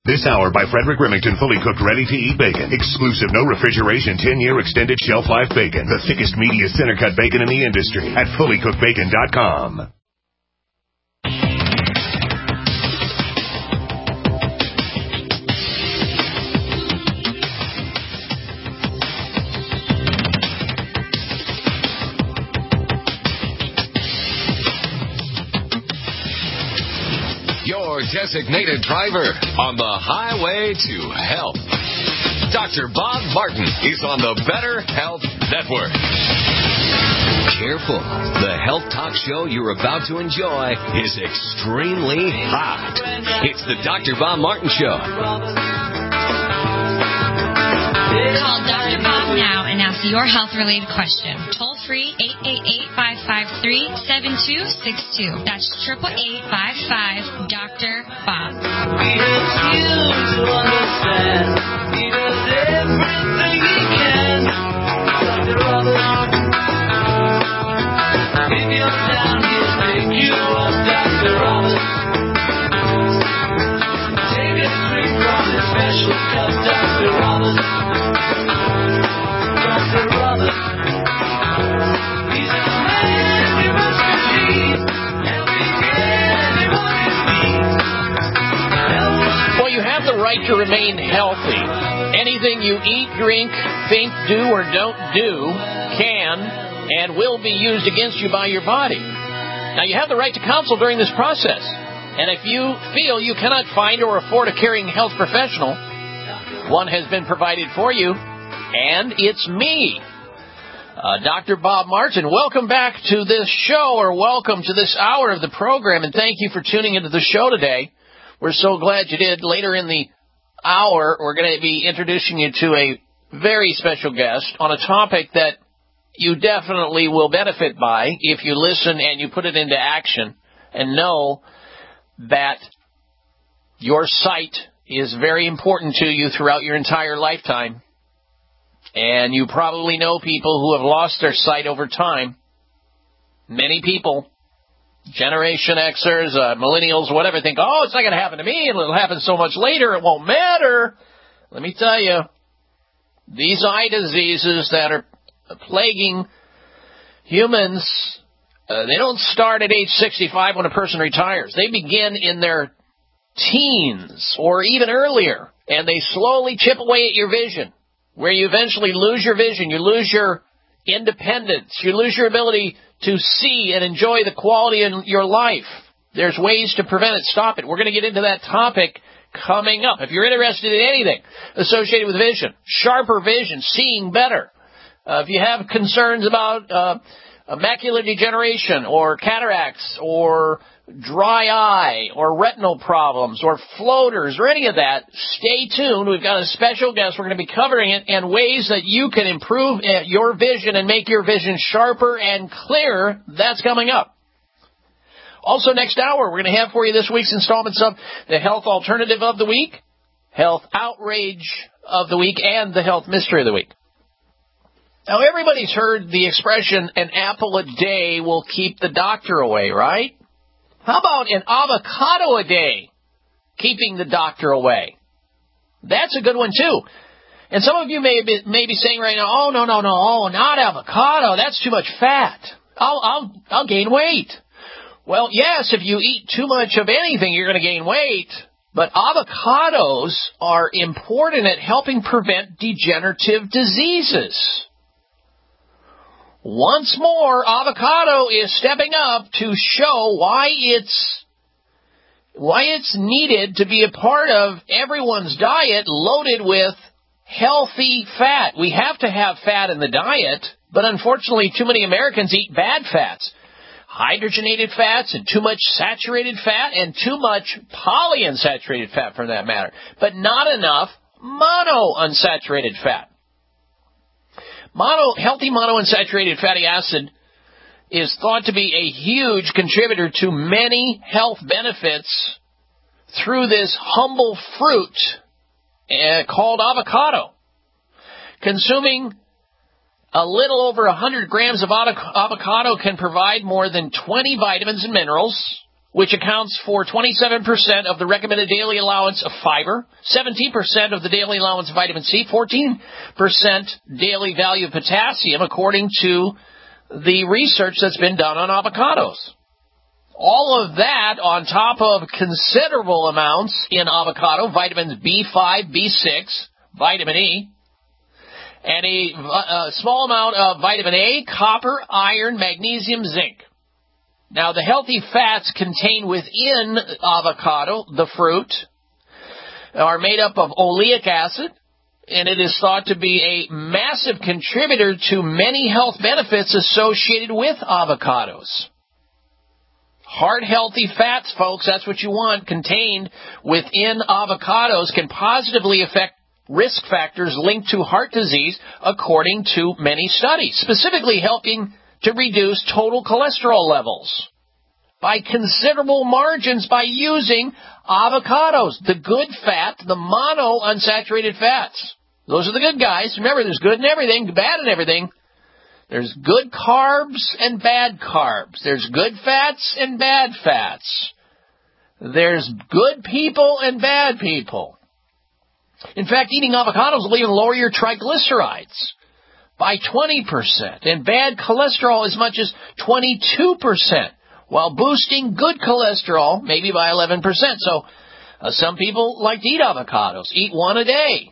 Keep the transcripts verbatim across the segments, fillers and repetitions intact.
This hour by Frederick Remington, fully cooked, ready-to-eat bacon. Exclusive, no refrigeration, ten-year extended shelf life bacon. The thickest, meatiest, center-cut bacon in the industry at fully cooked bacon dot com. Designated driver on the highway to health. Doctor Bob Martin is on the Better Health Network. Careful. The health talk show you're about to enjoy is extremely hot. It's the Doctor Bob Martin Show. Call Doctor Bob now and ask your health-related question. Toll free, eight eight eight, five five three, seven two six two. That's eight eight eight, five five, Doctor Bob. He helps you to understand. He does everything he can. Doctor Robert. If you're down, he'll pick you up. Doctor Robert. Take a drink from his special cup. Doctor Robert. Doctor Robert. He's a man you must believe. Helping anyone in need. Well, you have the right to remain healthy. Anything you eat, drink, think, do, or don't do can and will be used against you by your body. Now, you have the right to counsel during this process. And if you feel you cannot find or afford a caring health professional, one has been provided for you, and it's me, uh, Doctor Bob Martin. Welcome back to this show, or welcome to this hour of the program, and thank you for tuning into the show today. We're so glad you did. Later in the hour, we're going to be introducing you to a very special guest on a topic that you definitely will benefit by if you listen and you put it into action and know that your sight is very important to you throughout your entire lifetime. And you probably know people who have lost their sight over time. Many people, Generation Xers, uh, millennials, whatever, think, oh, it's not going to happen to me. It'll happen so much later. It won't matter. Let me tell you, these eye diseases that are plaguing humans, uh, they don't start at age sixty-five when a person retires. They begin in their teens or even earlier, and they slowly chip away at your vision, where you eventually lose your vision, you lose your independence, you lose your ability to see and enjoy the quality in your life. There's ways to prevent it, stop it. We're going to get into that topic coming up. If you're interested in anything associated with vision, sharper vision, seeing better, uh, if you have concerns about uh, macular degeneration or cataracts or dry eye or retinal problems or floaters or any of that, stay tuned. We've got a special guest. We're going to be covering it and ways that you can improve your vision and make your vision sharper and clearer. That's coming up. Also, next hour, we're going to have for you this week's installments of the Health Alternative of the Week, Health Outrage of the Week, and the Health Mystery of the Week. Now, everybody's heard the expression, an apple a day will keep the doctor away, right? How about an avocado a day keeping the doctor away? That's a good one, too. And some of you may be, may be saying right now, oh, no, no, no, oh, not avocado. That's too much fat. I'll, I'll, I'll gain weight. Well, yes, if you eat too much of anything, you're going to gain weight. But avocados are important at helping prevent degenerative diseases. Once more, avocado is stepping up to show why it's why it's needed to be a part of everyone's diet loaded with healthy fat. We have to have fat in the diet, but unfortunately too many Americans eat bad fats. Hydrogenated fats and too much saturated fat and too much polyunsaturated fat for that matter, but not enough monounsaturated fat. Mono, healthy monounsaturated fatty acid is thought to be a huge contributor to many health benefits through this humble fruit uh, called avocado. Consuming a little over one hundred grams of avocado can provide more than twenty vitamins and minerals, which accounts for twenty-seven percent of the recommended daily allowance of fiber, seventeen percent of the daily allowance of vitamin C, fourteen percent daily value of potassium, according to the research that's been done on avocados. All of that on top of considerable amounts in avocado, vitamins B five, B six, vitamin E, and a, a small amount of vitamin A, copper, iron, magnesium, zinc. Now, the healthy fats contained within avocado, the fruit, are made up of oleic acid, and it is thought to be a massive contributor to many health benefits associated with avocados. Heart-healthy fats, folks, that's what you want, contained within avocados can positively affect risk factors linked to heart disease, according to many studies, specifically helping to reduce total cholesterol levels by considerable margins by using avocados, the good fat, the monounsaturated fats. Those are the good guys. Remember, there's good in everything, bad in everything. There's good carbs and bad carbs. There's good fats and bad fats. There's good people and bad people. In fact, eating avocados will even lower your triglycerides by twenty percent and bad cholesterol as much as twenty-two percent, while boosting good cholesterol maybe by eleven percent. So uh, some people like to eat avocados. Eat one a day.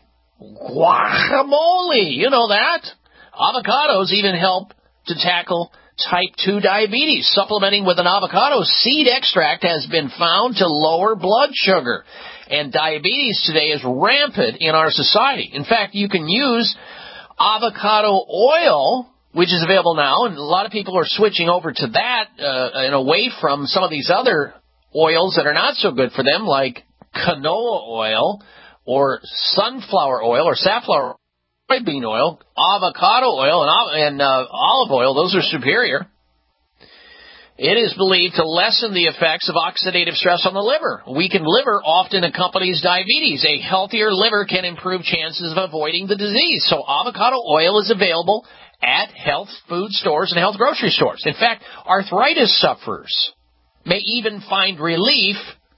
Guacamole, you know that. Avocados even help to tackle type two diabetes. Supplementing with an avocado seed extract has been found to lower blood sugar. And diabetes today is rampant in our society. In fact, you can use avocado oil, which is available now, and a lot of people are switching over to that uh, and away from some of these other oils that are not so good for them, like canola oil or sunflower oil or safflower oil. Soybean oil, avocado oil, and, and uh, olive oil. Those are superior. It is believed to lessen the effects of oxidative stress on the liver. Weakened liver often accompanies diabetes. A healthier liver can improve chances of avoiding the disease. So avocado oil is available at health food stores and health grocery stores. In fact, arthritis sufferers may even find relief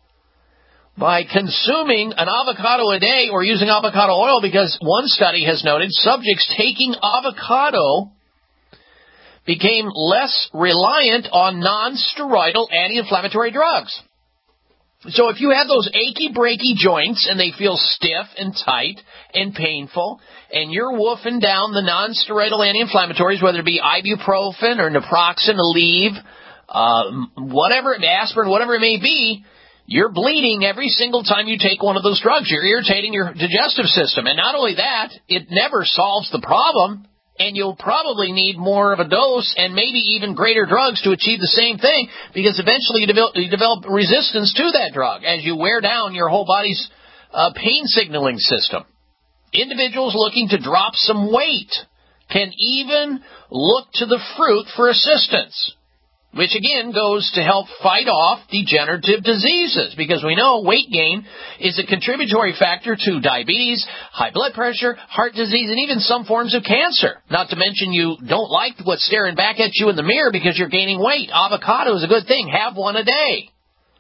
by consuming an avocado a day or using avocado oil, because one study has noted subjects taking avocado became less reliant on non-steroidal anti-inflammatory drugs. So if you have those achy, breaky joints and they feel stiff and tight and painful, and you're woofing down the non-steroidal anti-inflammatories, whether it be ibuprofen or naproxen, Aleve, uh, whatever, aspirin, whatever it may be, you're bleeding every single time you take one of those drugs. You're irritating your digestive system. And not only that, it never solves the problem, and you'll probably need more of a dose and maybe even greater drugs to achieve the same thing, because eventually you develop, you develop resistance to that drug as you wear down your whole body's uh, pain signaling system. Individuals looking to drop some weight can even look to the fruit for assistance, which again goes to help fight off degenerative diseases, because we know weight gain is a contributory factor to diabetes, high blood pressure, heart disease, and even some forms of cancer. Not to mention you don't like what's staring back at you in the mirror because you're gaining weight. Avocado is a good thing. Have one a day.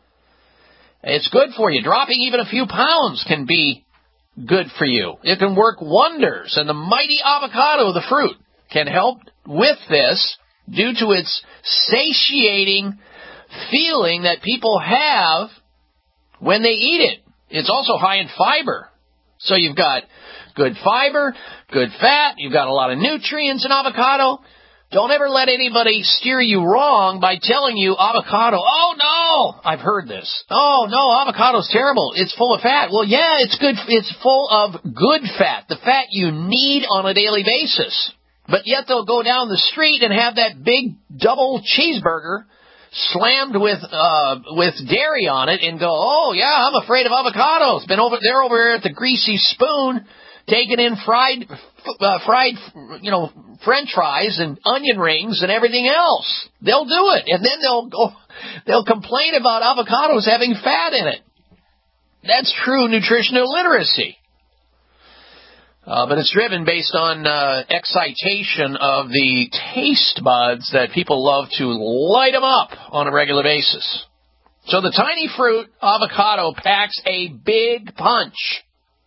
It's good for you. Dropping even a few pounds can be good for you. It can work wonders, and the mighty avocado, the fruit, can help with this, due to its satiating feeling that people have when they eat it. It's also high in fiber. So you've got good fiber, good fat, you've got a lot of nutrients in avocado. Don't ever let anybody steer you wrong by telling you avocado, oh no, I've heard this. Oh no, avocado's terrible. It's full of fat. Well, yeah, it's good. It's full of good fat, the fat you need on a daily basis. But yet they'll go down the street and have that big double cheeseburger slammed with uh, with dairy on it and go, oh, yeah, I'm afraid of avocados. Been over, they're over here at the Greasy Spoon taking in fried, uh, fried, you know, French fries and onion rings and everything else. They'll do it. And then they'll go, they'll complain about avocados having fat in it. That's true nutritional illiteracy. Uh, but it's driven based on uh, excitation of the taste buds that people love to light them up on a regular basis. So the tiny fruit avocado packs a big punch.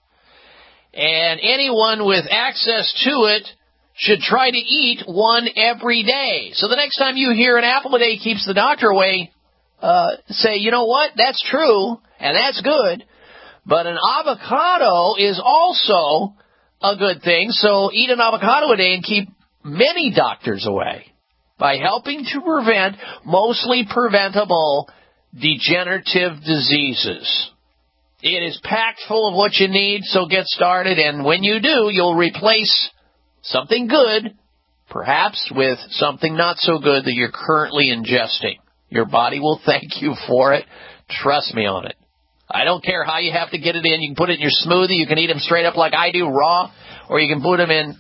And anyone with access to it should try to eat one every day. So the next time you hear an apple a day keeps the doctor away, uh, say, you know what, that's true, and that's good. But an avocado is also a good thing, so eat an avocado a day and keep many doctors away by helping to prevent mostly preventable degenerative diseases. It is packed full of what you need, so get started, and when you do, you'll replace something good, perhaps with something not so good that you're currently ingesting. Your body will thank you for it. Trust me on it. I don't care how you have to get it in. You can put it in your smoothie. You can eat them straight up like I do, raw, or you can put them in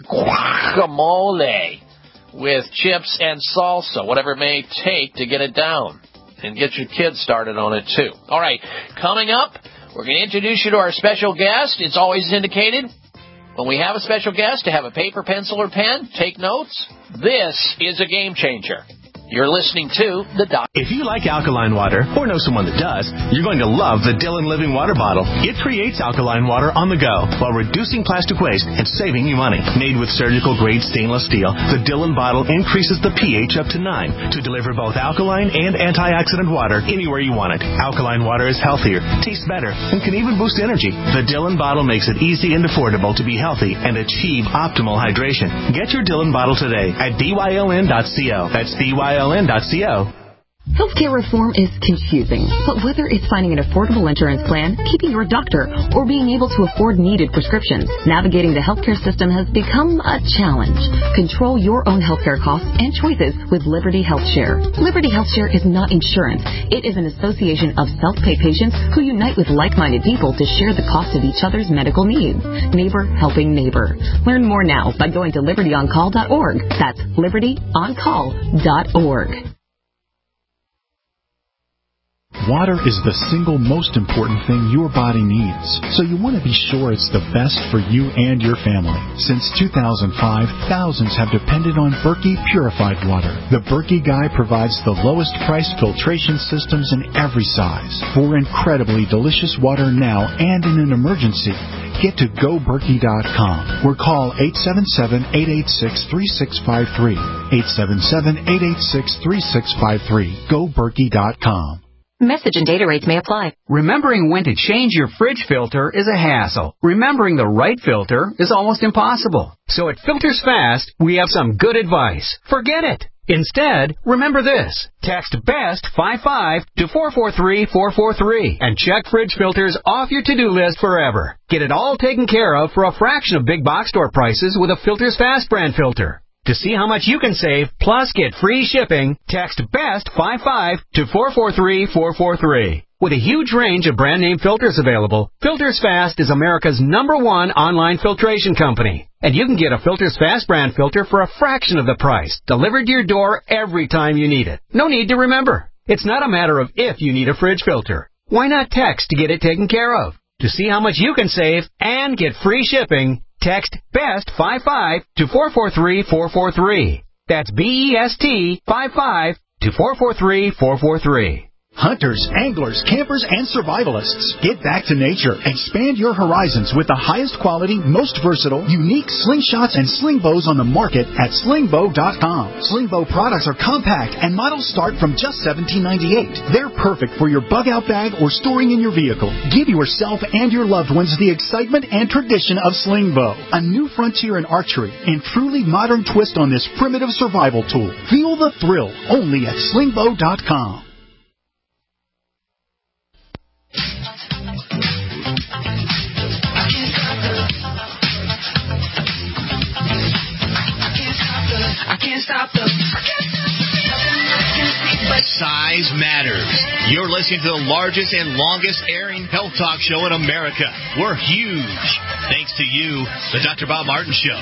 guacamole with chips and salsa, whatever it may take to get it down. And get your kids started on it, too. All right, coming up, we're going to introduce you to our special guest. It's always indicated when we have a special guest to have a paper, pencil, or pen, take notes. This is a game changer. You're listening to The Doc. If you like alkaline water, or know someone that does, you're going to love the Dillon Living Water Bottle. It creates alkaline water on the go while reducing plastic waste and saving you money. Made with surgical-grade stainless steel, the Dillon bottle increases the pH up to nine to deliver both alkaline and antioxidant water anywhere you want it. Alkaline water is healthier, tastes better, and can even boost energy. The Dillon bottle makes it easy and affordable to be healthy and achieve optimal hydration. Get your Dillon bottle today at D Y L N dot co. That's D Y L N dot co. Healthcare reform is confusing, but whether it's finding an affordable insurance plan, keeping your doctor, or being able to afford needed prescriptions, navigating the healthcare system has become a challenge. Control your own healthcare costs and choices with Liberty HealthShare. Liberty HealthShare is not insurance. It is an association of self-pay patients who unite with like-minded people to share the cost of each other's medical needs. Neighbor helping neighbor. Learn more now by going to liberty on call dot org. That's liberty on call dot org. Water is the single most important thing your body needs, so you want to be sure it's the best for you and your family. Since two thousand five, thousands have depended on Berkey purified water. The Berkey Guy provides the lowest price filtration systems in every size. For incredibly delicious water now and in an emergency, get to go berkey dot com or call eight seven seven, eight eight six, three six five three. eight seven seven, eight eight six, three six five three. go berkey dot com. Message and data rates may apply. Remembering when to change your fridge filter is a hassle. Remembering the right filter is almost impossible. So at Filters Fast, we have some good advice. Forget it. Instead, remember this. Text BEST fifty-five to four four three, four four three and check fridge filters off your to-do list forever. Get it all taken care of for a fraction of big box store prices with a Filters Fast brand filter. To see how much you can save, plus get free shipping, text BEST fifty-five to four four three, four four three. With a huge range of brand-name filters available, Filters Fast is America's number one online filtration company. And you can get a Filters Fast brand filter for a fraction of the price, delivered to your door every time you need it. No need to remember. It's not a matter of if you need a fridge filter. Why not text to get it taken care of? To see how much you can save and get free shipping, text BEST fifty-five to four four three, four four three. That's B E S T fifty-five to four four three, four four three. Hunters, anglers, campers, and survivalists, get back to nature. Expand your horizons with the highest quality, most versatile, unique slingshots and sling bows on the market at sling bow dot com. Sling bow products are compact and models start from just seventeen ninety-eight. They're perfect for your bug out bag or storing in your vehicle. Give yourself and your loved ones the excitement and tradition of sling bow, a new frontier in archery and truly modern twist on this primitive survival tool. Feel the thrill only at sling bow dot com. I can't stop the Size matters. You're listening to the largest and longest airing health talk show in America. We're huge. Thanks to you, the Doctor Bob Martin Show.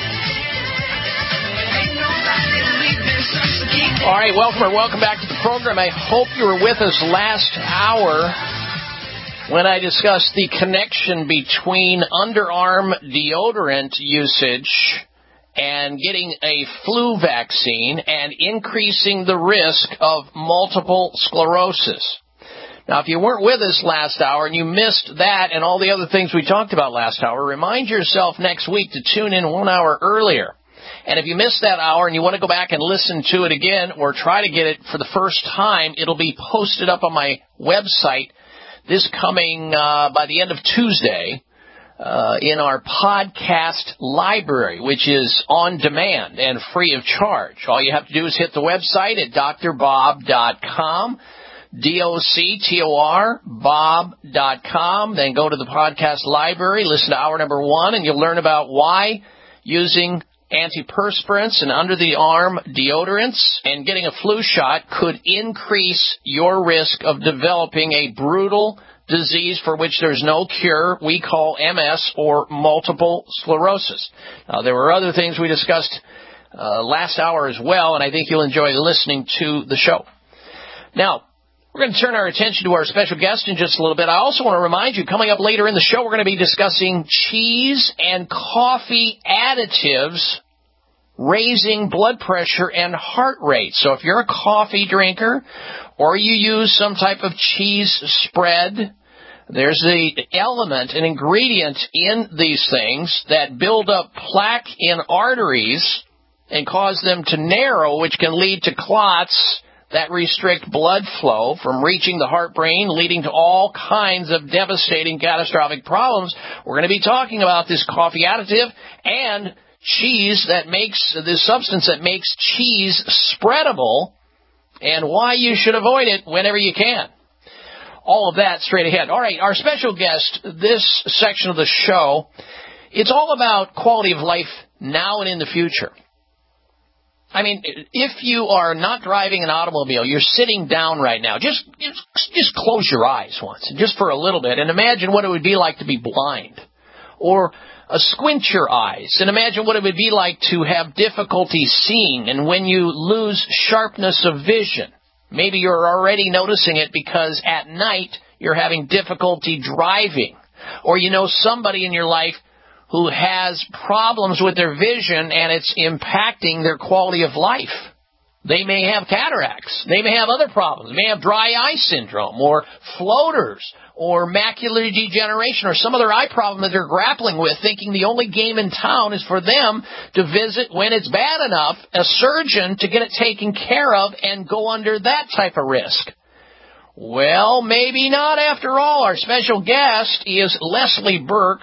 All right, welcome or welcome back to the program. I hope you were with us last hour when I discussed the connection between underarm deodorant usage and getting a flu vaccine and increasing the risk of multiple sclerosis. Now, if you weren't with us last hour and you missed that and all the other things we talked about last hour, remind yourself next week to tune in one hour earlier. And if you missed that hour and you want to go back and listen to it again or try to get it for the first time, it'll be posted up on my website this coming uh, by the end of Tuesday uh, in our podcast library, which is on demand and free of charge. All you have to do is hit the website at d r bob dot com. D O C T O R, bob dot com. Then go to the podcast library, listen to hour number one, and you'll learn about why using antiperspirants and under-the-arm deodorants and getting a flu shot could increase your risk of developing a brutal disease for which there's no cure we call M S or multiple sclerosis. Now, there were other things we discussed uh, last hour as well, and I think you'll enjoy listening to the show. Now, we're going to turn our attention to our special guest in just a little bit. I also want to remind you, coming up later in the show, we're going to be discussing cheese and coffee additives raising blood pressure and heart rate. So if you're a coffee drinker or you use some type of cheese spread, there's an element, an ingredient in these things that build up plaque in arteries and cause them to narrow, which can lead to clots that restrict blood flow from reaching the heart brain, leading to all kinds of devastating catastrophic problems. We're going to be talking about this coffee additive and cheese that makes, this substance that makes cheese spreadable and why you should avoid it whenever you can. All of that straight ahead. All right, our special guest, this section of the show, it's all about quality of life now and in the future. I mean, if you are not driving an automobile, you're sitting down right now, just, just just close your eyes once, just for a little bit, and imagine what it would be like to be blind. Or uh, squint your eyes and imagine what it would be like to have difficulty seeing, and when you lose sharpness of vision. Maybe you're already noticing it because at night you're having difficulty driving. Or you know somebody in your life who has problems with their vision and it's impacting their quality of life. They may have cataracts. They may have other problems. They may have dry eye syndrome or floaters or macular degeneration or some other eye problem that they're grappling with, thinking the only game in town is for them to visit when it's bad enough a surgeon to get it taken care of and go under that type of risk. Well, maybe not after all. Our special guest is Leslie Burke.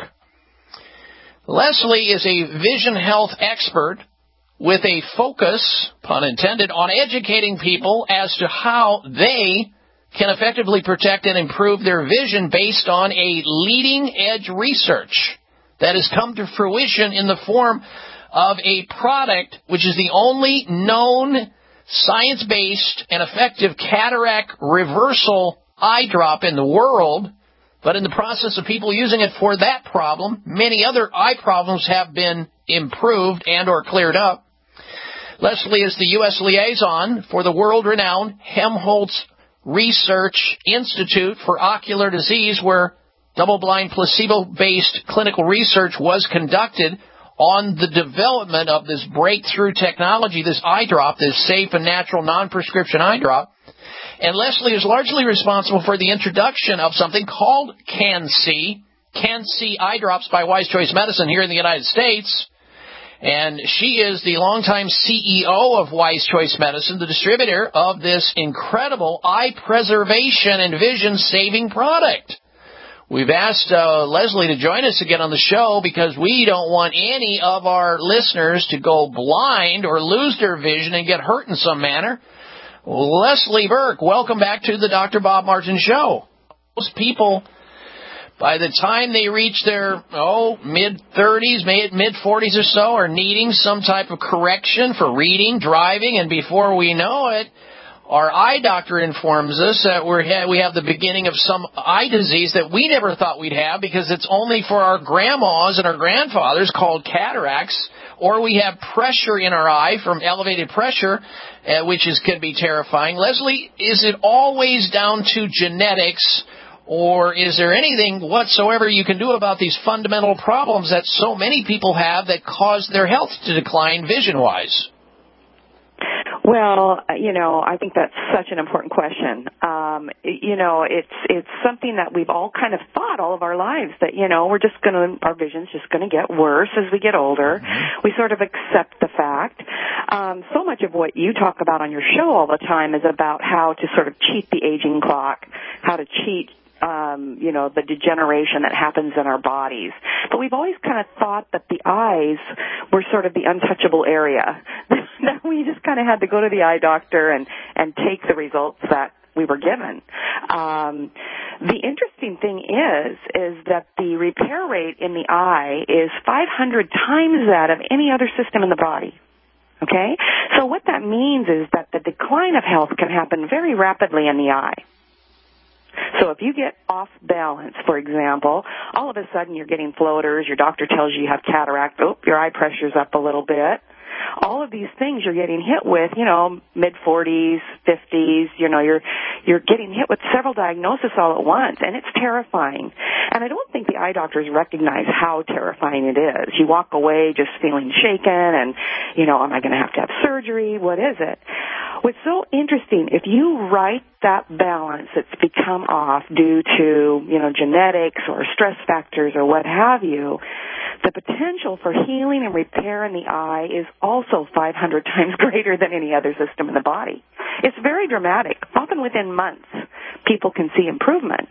Leslie is a vision health expert with a focus, pun intended, on educating people as to how they can effectively protect and improve their vision based on a leading-edge research that has come to fruition in the form of a product which is the only known science-based and effective cataract reversal eye drop in the world. But in the process of people using it for that problem, many other eye problems have been improved and or cleared up. Leslie is the U S liaison for the world-renowned Helmholtz Research Institute for Ocular Disease, where double-blind, placebo-based clinical research was conducted on the development of this breakthrough technology, this eye drop, this safe and natural non-prescription eye drop. And Leslie is largely responsible for the introduction of something called Can-C, Can-C eye drops by Wise Choice Medicine here in the United States. And she is the longtime C E O of Wise Choice Medicine, the distributor of this incredible eye preservation and vision-saving product. We've asked uh, Leslie to join us again on the show because we don't want any of our listeners to go blind or lose their vision and get hurt in some manner. Leslie Burke, welcome back to the Doctor Bob Martin Show. Most people, by the time they reach their, oh, mid-thirties, mid-forties or so, are needing some type of correction for reading, driving, and before we know it, our eye doctor informs us that we're, we have the beginning of some eye disease that we never thought we'd have because it's only for our grandmas and our grandfathers, called cataracts. Or we have pressure in our eye from elevated pressure, uh, which is can be terrifying. Leslie, is it always down to genetics, or is there anything whatsoever you can do about these fundamental problems that so many people have that cause their health to decline vision-wise? Well, you know, I think that's such an important question. Um, you know, it's it's something that we've all kind of thought all of our lives that, you know, we're just going to, our vision's just going to get worse as we get older. Mm-hmm. We sort of accept the fact. Um, so much of what you talk about on your show all the time is about how to sort of cheat the aging clock, how to cheat Um, you know, the degeneration that happens in our bodies. But we've always kind of thought that the eyes were sort of the untouchable area. That we just kind of had to go to the eye doctor and, and take the results that we were given. Um, the interesting thing is, is that the repair rate in the eye is five hundred times that of any other system in the body. Okay? So what that means is that the decline of health can happen very rapidly in the eye. So if you get off balance, for example, all of a sudden you're getting floaters, your doctor tells you you have cataract, oh, your eye pressure's up a little bit. All of these things you're getting hit with, you know, mid forties, fifties, you know, you're you're getting hit with several diagnoses all at once, and it's terrifying. And I don't think the eye doctors recognize how terrifying it is. You walk away just feeling shaken and, you know, am I going to have to have surgery? What is it? What's so interesting, if you right that balance that's become off due to, you know, genetics or stress factors or what have you, the potential for healing and repair in the eye is also five hundred times greater than any other system in the body. It's very dramatic. Often within months, people can see improvements.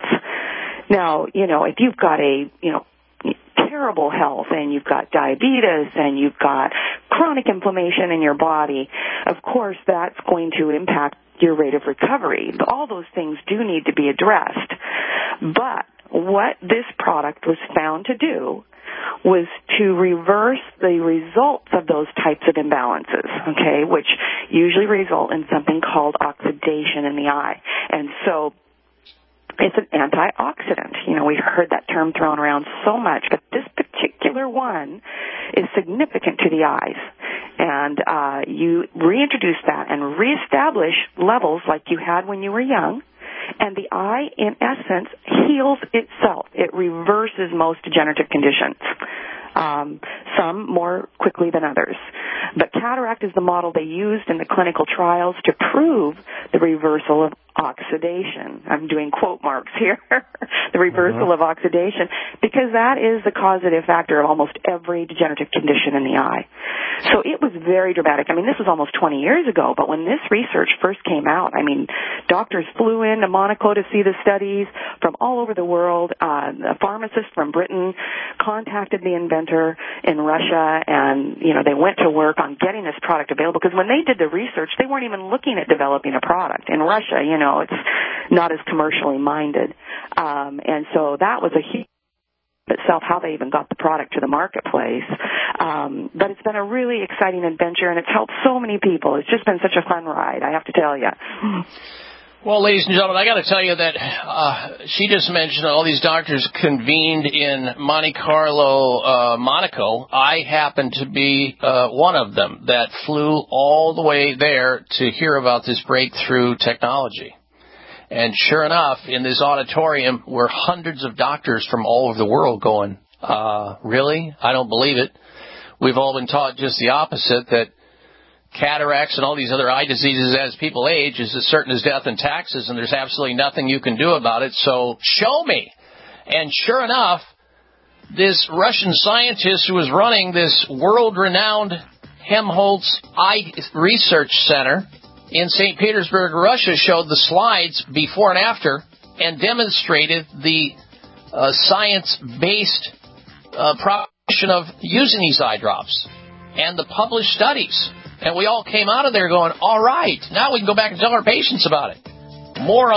Now, you know, if you've got a, you know, terrible health and you've got diabetes and you've got chronic inflammation in your body, of course that's going to impact your rate of recovery. All those things do need to be addressed. But what this product was found to do was to reverse the results of those types of imbalances, okay, which usually result in something called oxidation in the eye. And so it's an antioxidant. You know, we've heard that term thrown around so much, but this particular one is significant to the eyes. And uh, you reintroduce that and reestablish levels like you had when you were young, and the eye, in essence, heals itself. It reverses most degenerative conditions, um, some more quickly than others. But cataract is the model they used in the clinical trials to prove the reversal of oxidation. I'm doing quote marks here. The reversal uh-huh. of oxidation, because that is the causative factor of almost every degenerative condition in the eye. So it was very dramatic. I mean, this was almost twenty years ago, but when this research first came out, I mean, doctors flew in to Monaco to see the studies from all over the world. Uh, a pharmacist from Britain contacted the inventor in Russia, and, you know, they went to work on getting this product available, because when they did the research, they weren't even looking at developing a product. In Russia, you know, it's not as commercially minded. Um, and so that was a huge itself, how they even got the product to the marketplace. Um, but it's been a really exciting adventure, and it's helped so many people. It's just been such a fun ride, I have to tell you. Well, ladies and gentlemen, I got to tell you that uh, she just mentioned all these doctors convened in Monte Carlo, uh, Monaco. I happen to be uh, one of them that flew all the way there to hear about this breakthrough technology. And sure enough, in this auditorium were hundreds of doctors from all over the world going, uh, really? I don't believe it. We've all been taught just the opposite, that cataracts and all these other eye diseases as people age is as certain as death and taxes, and there's absolutely nothing you can do about it, so show me. And sure enough, this Russian scientist who was running this world-renowned Helmholtz Eye Research Center in Saint Petersburg, Russia, showed the slides before and after and demonstrated the uh, science-based uh, proposition of using these eye drops and the published studies. And we all came out of there going, all right, now we can go back and tell our patients about it. More on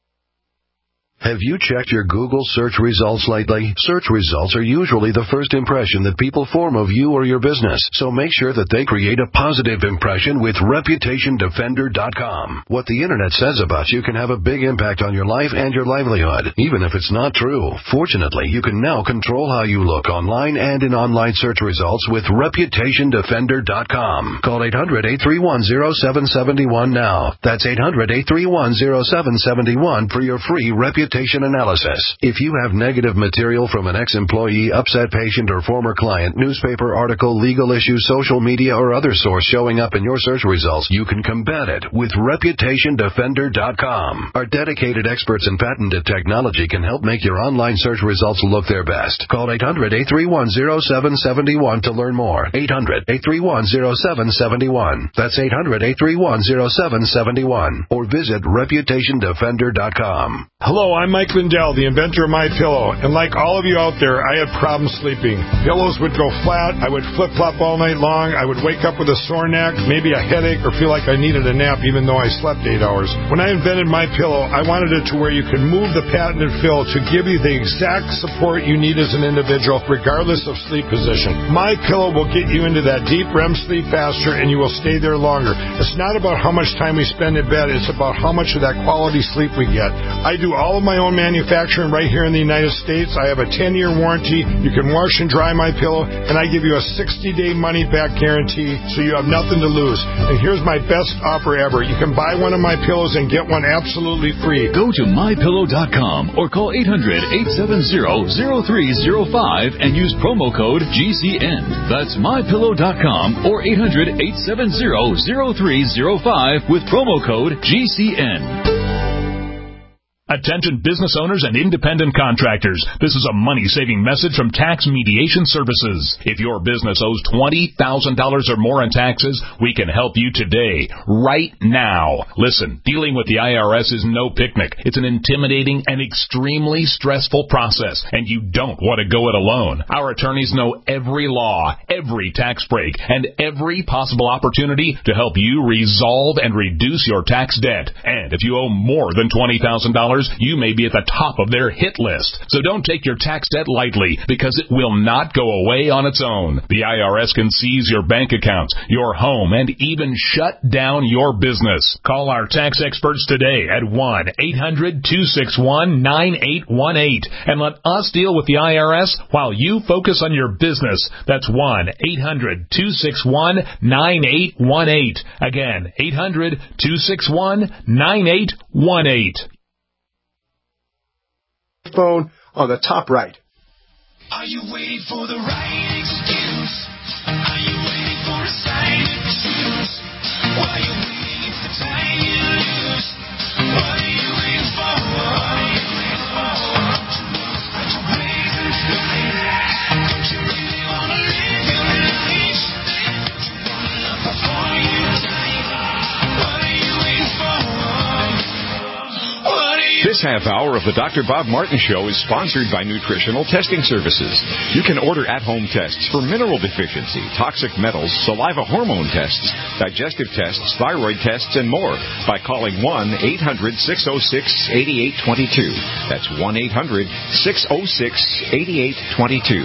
Have you checked your Google search results lately? Search results are usually the first impression that people form of you or your business, so make sure that they create a positive impression with Reputation Defender dot com. What the Internet says about you can have a big impact on your life and your livelihood, even if it's not true. Fortunately, you can now control how you look online and in online search results with Reputation Defender dot com. Call eight hundred, eight three one, zero seven seven one now. That's eight hundred, eight three one, zero seven seven one for your free Reputation reputation analysis. If you have negative material from an ex-employee, upset patient, or former client, newspaper article, legal issue, social media, or other source showing up in your search results, you can combat it with reputation defender dot com. Our dedicated experts in patented technology can help make your online search results look their best. Call eight hundred, eight three one, zero seven seven one to learn more. eight hundred, eight three one, zero seven seven one. That's eight hundred, eight three one, zero seven seven one. Or visit reputation defender dot com. Hello, I'm Mike Lindell, the inventor of MyPillow, and like all of you out there, I had problems sleeping. Pillows would go flat, I would flip-flop all night long, I would wake up with a sore neck, maybe a headache, or feel like I needed a nap even though I slept eight hours. When I invented MyPillow, I wanted it to where you could move the patented fill to give you the exact support you need as an individual, regardless of sleep position. MyPillow will get you into that deep R E M sleep faster, and you will stay there longer. It's not about how much time we spend in bed, it's about how much of that quality sleep we get. I do all of my own manufacturing right here in the United States. I have a ten-year warranty. You can wash and dry MyPillow, and I give you a sixty-day money-back guarantee, so you have nothing to lose. And here's my best offer ever. You can buy one of my pillows and get one absolutely free. Go to my pillow dot com or call eight hundred, eight seven zero, zero three zero five and use promo code G C N. That's my pillow dot com or eight hundred, eight seven zero, zero three zero five with promo code G C N. Attention business owners and independent contractors. This is a money-saving message from Tax Mediation Services. If your business owes twenty thousand dollars or more in taxes, we can help you today, right now. Listen, dealing with the I R S is no picnic. It's an intimidating and extremely stressful process, and you don't want to go it alone. Our attorneys know every law, every tax break, and every possible opportunity to help you resolve and reduce your tax debt. And if you owe more than twenty thousand dollars, you may be at the top of their hit list. So don't take your tax debt lightly, because it will not go away on its own. The I R S can seize your bank accounts, your home, and even shut down your business. Call our tax experts today at one eight hundred, two six one, nine eight one eight and let us deal with the I R S while you focus on your business. That's one eight hundred, two six one, nine eight one eight. Again, eight hundred, two six one, nine eight one eight. Phone on the top right. Are you waiting for the right excuse? Are you waiting for a sign of your shoes? Why are you waiting for time you lose? What are you waiting for? What are you waiting for? Are you waiting for it? Don't you really want to live your life? Don't you want to love before you die? What are you waiting for? What are you This half hour of the Doctor Bob Martin Show is sponsored by Nutritional Testing Services. You can order at-home tests for mineral deficiency, toxic metals, saliva hormone tests, digestive tests, thyroid tests, and more by calling one eight hundred, six oh six, eight eight two two. That's one eight hundred, six oh six, eight eight two two.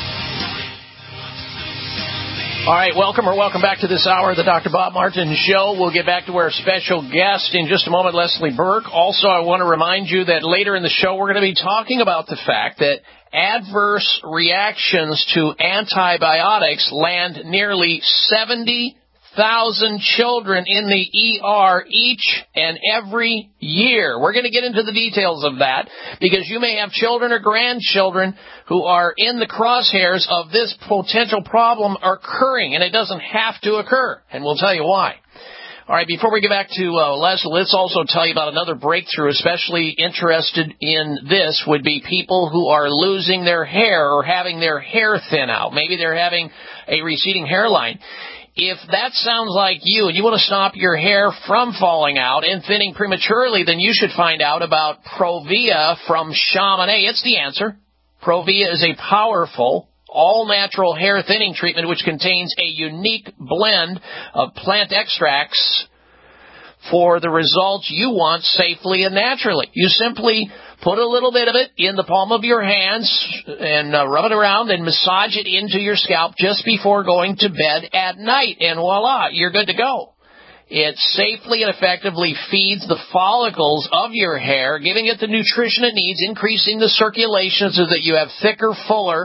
All right, welcome or welcome back to this hour of the Doctor Bob Martin Show. We'll get back to our special guest in just a moment, Leslie Burke. Also, I want to remind you that later in the show, we're going to be talking about the fact that adverse reactions to antibiotics land nearly seventy thousand children in the E R each and every year. We're going to get into the details of that because you may have children or grandchildren who are in the crosshairs of this potential problem occurring, and it doesn't have to occur, and we'll tell you why. All right, before we get back to uh, Leslie, let's also tell you about another breakthrough. Especially interested in this would be people who are losing their hair or having their hair thin out. Maybe they're having a receding hairline. If that sounds like you and you want to stop your hair from falling out and thinning prematurely, then you should find out about Provia from Chamonix. It's the answer. Provia is a powerful, all-natural hair thinning treatment which contains a unique blend of plant extracts for the results you want safely and naturally. You simply put a little bit of it in the palm of your hands and uh, rub it around and massage it into your scalp just before going to bed at night. And voila, you're good to go. It safely and effectively feeds the follicles of your hair, giving it the nutrition it needs, increasing the circulation so that you have thicker, fuller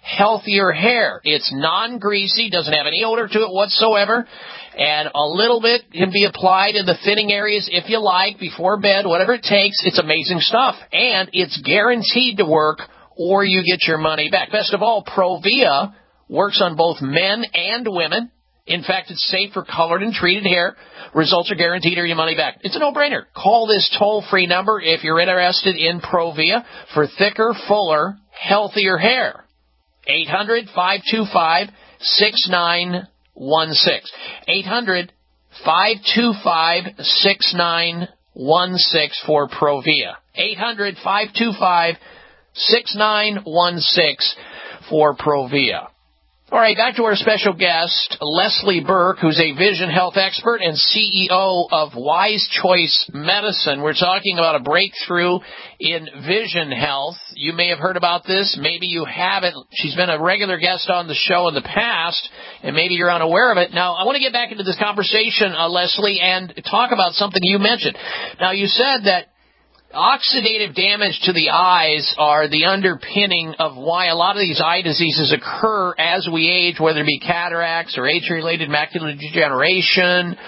healthier hair. It's non-greasy, doesn't have any odor to it whatsoever, and a little bit can be applied in the thinning areas if you like, before bed, whatever it takes. It's amazing stuff, and it's guaranteed to work or you get your money back. Best of all, Provia works on both men and women. In fact, it's safe for colored and treated hair. Results are guaranteed or your money back. It's a no-brainer. Call this toll-free number if you're interested in Provia for thicker, fuller, healthier hair. eight hundred, five two five, six nine one six. eight hundred, five two five, six nine one six for Provia. eight hundred, five two five, six nine one six for Provia. All right, back to our special guest, Leslie Burke, who's a vision health expert and C E O of Wise Choice Medicine. We're talking about a breakthrough in vision health. You may have heard about this. Maybe you haven't. She's been a regular guest on the show in the past, and maybe you're unaware of it. Now, I want to get back into this conversation, uh, Leslie, and talk about something you mentioned. Now, you said that oxidative damage to the eyes are the underpinning of why a lot of these eye diseases occur as we age, whether it be cataracts or age-related macular degeneration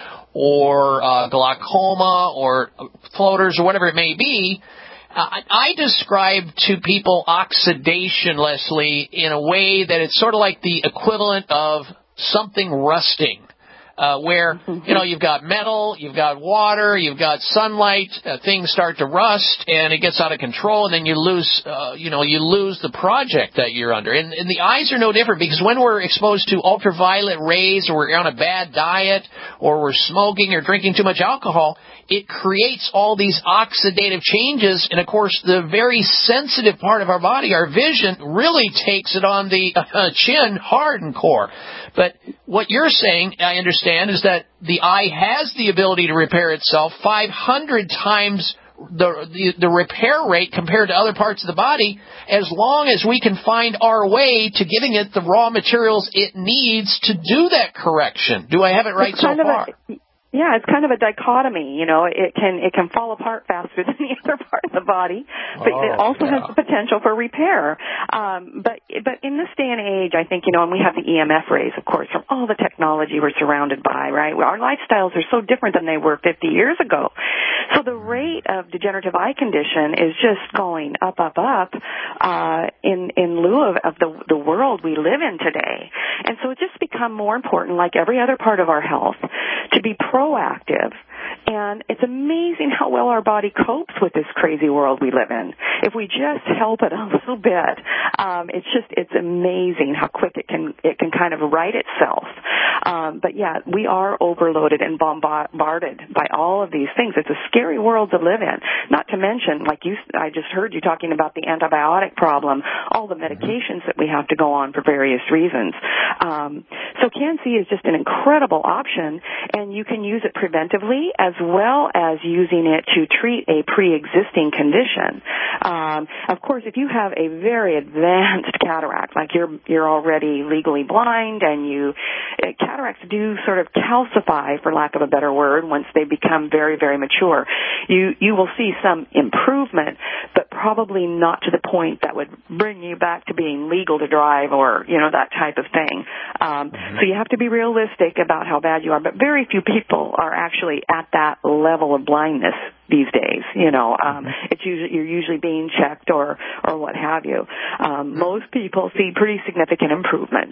or uh, glaucoma or floaters or whatever it may be. Uh, I describe to people oxidation, Leslie, in a way that it's sort of like the equivalent of something rusting. Uh, where, you know, you've got metal, you've got water, you've got sunlight, uh, things start to rust, and it gets out of control, and then you lose, uh, you know, you lose the project that you're under. And, and the eyes are no different, because when we're exposed to ultraviolet rays, or we're on a bad diet, or we're smoking or drinking too much alcohol, it creates all these oxidative changes, and of course, the very sensitive part of our body, our vision, really takes it on the uh, chin hard and core. But what you're saying, I understand, is that the eye has the ability to repair itself five hundred times the, the the repair rate compared to other parts of the body, as long as we can find our way to giving it the raw materials it needs to do that correction. Do I have it right so far? A, yeah, it's kind of a dichotomy. You know, it can it can fall apart faster than the other part of the body, but oh, it also yeah. has the potential for repair. Um, but but in this day and age, I think, you know, and we have the E M F rays, of course, from all the technology we're surrounded by, right? Our lifestyles are so different than they were fifty years ago. So the rate of degenerative eye condition is just going up, up, up uh, in in lieu of, of the the world we live in today. And so it's just become more important, like every other part of our health, to be proactive. And it's amazing how well our body copes with this crazy world we live in. If we just help it a little bit, um, it's just, it's amazing how quick it can, it can kind of right itself. Um, but yeah, we are overloaded and bombarded by all of these things. It's a scary world to live in. Not to mention, like you, I just heard you talking about the antibiotic problem, all the medications that we have to go on for various reasons. Um, so CanC is just an incredible option, and you can use it preventively as well as using it to treat a pre-existing condition. Um, of course, if you have a very advanced cataract, like you're you're already legally blind, and you uh, cataracts do sort of calcify, for lack of a better word, once they become very, very mature. You you will see some improvement, but probably not to the point that would bring you back to being legal to drive, or you know, that type of thing. Um, mm-hmm. So you have to be realistic about how bad you are. But very few people are actually at that level of blindness these days. You know, um, it's usually, you're usually being checked or or what have you. Um, most people see pretty significant improvements.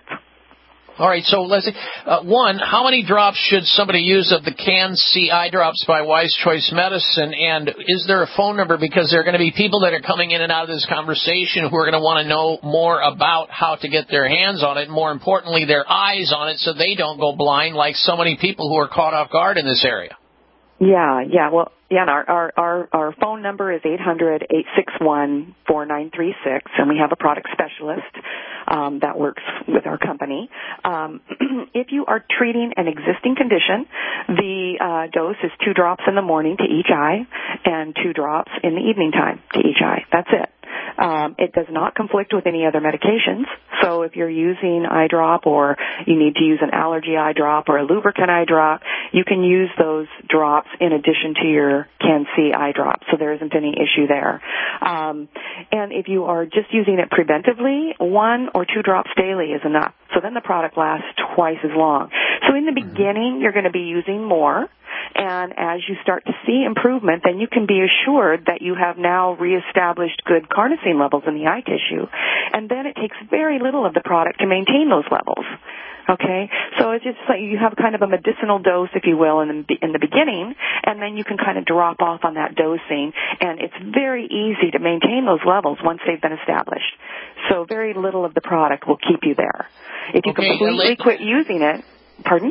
All right, so Leslie, uh, one, how many drops should somebody use of the CanC eye drops by Wise Choice Medicine? And is there a phone number? Because there are going to be people that are coming in and out of this conversation who are going to want to know more about how to get their hands on it, and more importantly, their eyes on it, so they don't go blind like so many people who are caught off guard in this area. Yeah, yeah. Well, yeah, and our, our, our, our phone number is eight hundred, eight six one, four nine three six, and we have a product specialist um, that works with our company. Um, if you are treating an existing condition, the uh, dose is two drops in the morning to each eye and two drops in the evening time to each eye. That's it. Um, it does not conflict with any other medications. So if you're using eye drop or you need to use an allergy eye drop or a lubricant eye drop, you can use those drops in addition to your Can-C eye drop. So there isn't any issue there. Um, and if you are just using it preventively, one or two drops daily is enough. So then the product lasts twice as long. So in the beginning, you're going to be using more. And as you start to see improvement, then you can be assured that you have now reestablished good carnosine levels in the eye tissue. And then it takes very little of the product to maintain those levels. Okay? So it's just like you have kind of a medicinal dose, if you will, in the, in the beginning, and then you can kind of drop off on that dosing. And it's very easy to maintain those levels once they've been established. So very little of the product will keep you there. If you Okay, completely quit using it, pardon?